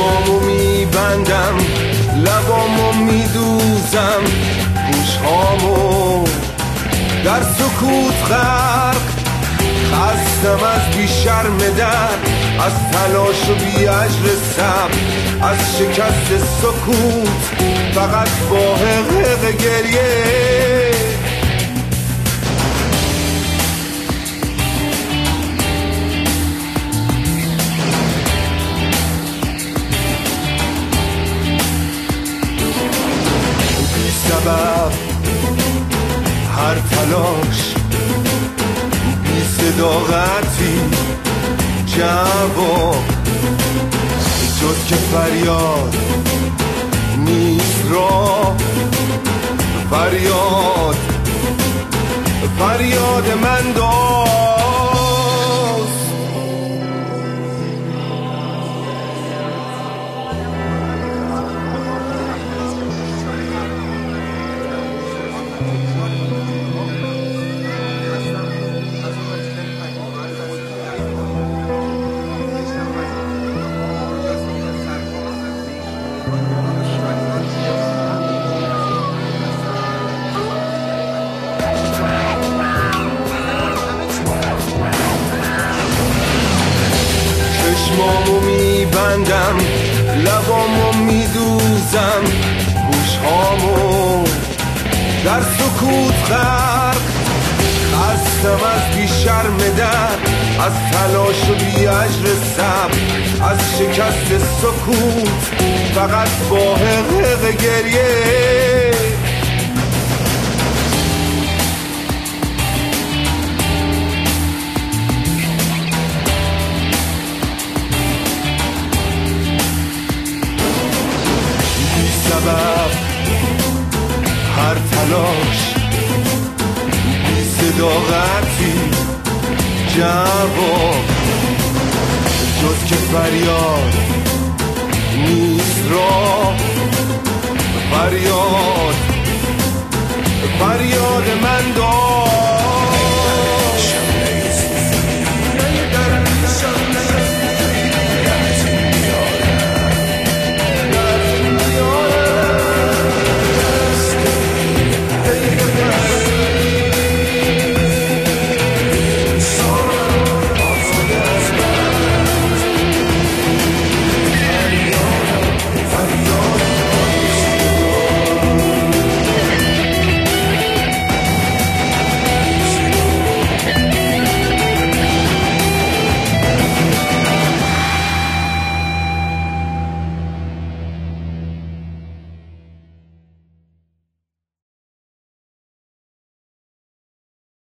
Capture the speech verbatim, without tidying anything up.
چشمامو میبندم، لبامو میدوزم، گوشهامو در سکوت غرق. خستم از بی شرمدن، از تلاش و بی اجر صبر، از شکست سکوت فقط با حقق گریه. سبب هر تلاش، بی صداقتی جواب، جز که فریاد نیست راه. فریاد فریاد من داد. چشمامو میبندم، لبامو میدوزم، گوشهامو در سکوت غرق. خستم از بی شرمدن، از تلاش و بی اجر صبر، از شکست سکوت فقط با حقق گریه. سبب هر تلاش، بی صداقتی جواب، جز که فریاد نیست راه. فریاد فریاد من داد.